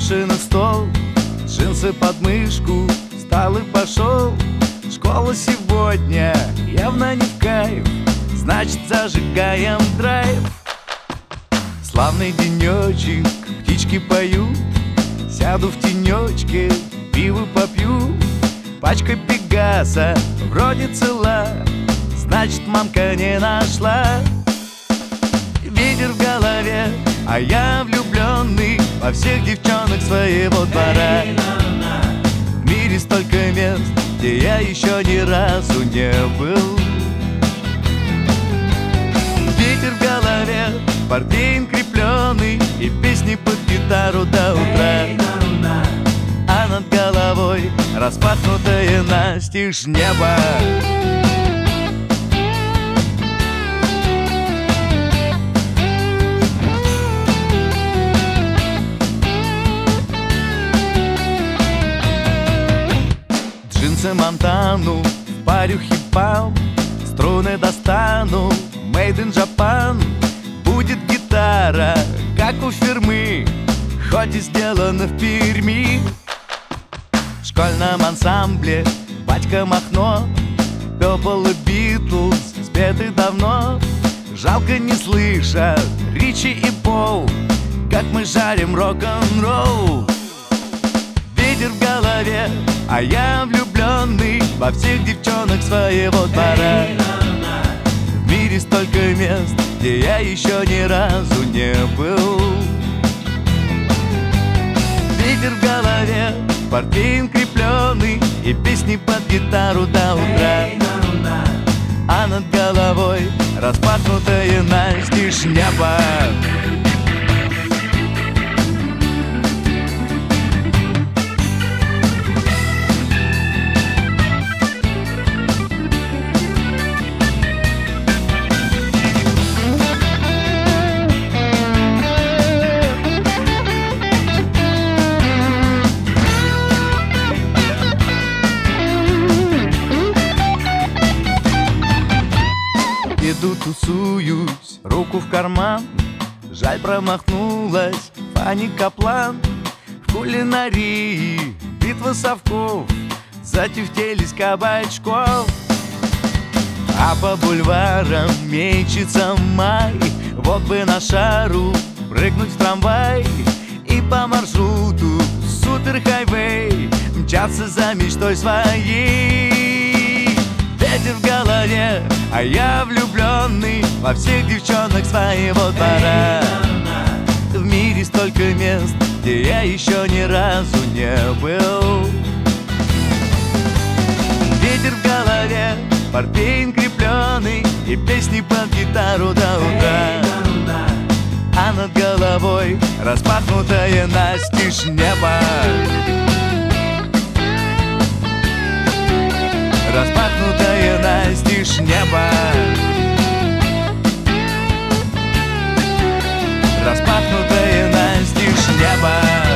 Наши на стол, джинсы под мышку, встал и пошел. Школа сегодня явно не в кайф, значит зажигаем драйв. Славный денечек, птички поют, сяду в тенечке, пиво попью. Пачка Пегаса вроде цела, значит мамка не нашла. Ветер в голове, а я влюбленный во всех девчонок своего двора. В мире столько мест, где я еще ни разу не был. Ветер в голове, портвейн крепленый и песни под гитару до утра. А над головой распахнутое настежь небо. Джинсы Монтану, в парю хип-хоп, струны достану, made in Japan. Будет гитара, как у фирмы, хоть и сделана в Перми. В школьном ансамбле батька Махно, Purple и Beatles спеты давно. Жалко не слышат Ричи и Пол, как мы жарим рок-н-ролл. Ветер в голове, а я влюбленный во всех девчонок своего двора. В мире столько мест, где я еще ни разу не был. Ветер в голове, портвейн крепленый и песни под гитару до утра. А над головой распахнутое настежь небо. Иду, тусуюсь, руку в карман. Жаль, промахнулась Фанни Каплан. В кулинарии битва совков, затюфтелись кабачков. А по бульварам мечется май. Вот бы на шару прыгнуть в трамвай и по маршруту супер-хайвей мчаться за мечтой своей. Ветер в голове, а я влюбленный во всех девчонок своего двора. В мире столько мест, где я еще ни разу не был. Ветер в голове, портвейн крепленый и песни под гитару до утра. А над головой распахнутое настежь небо. Распахнутое настежь небо. Распахнутое настежь небо.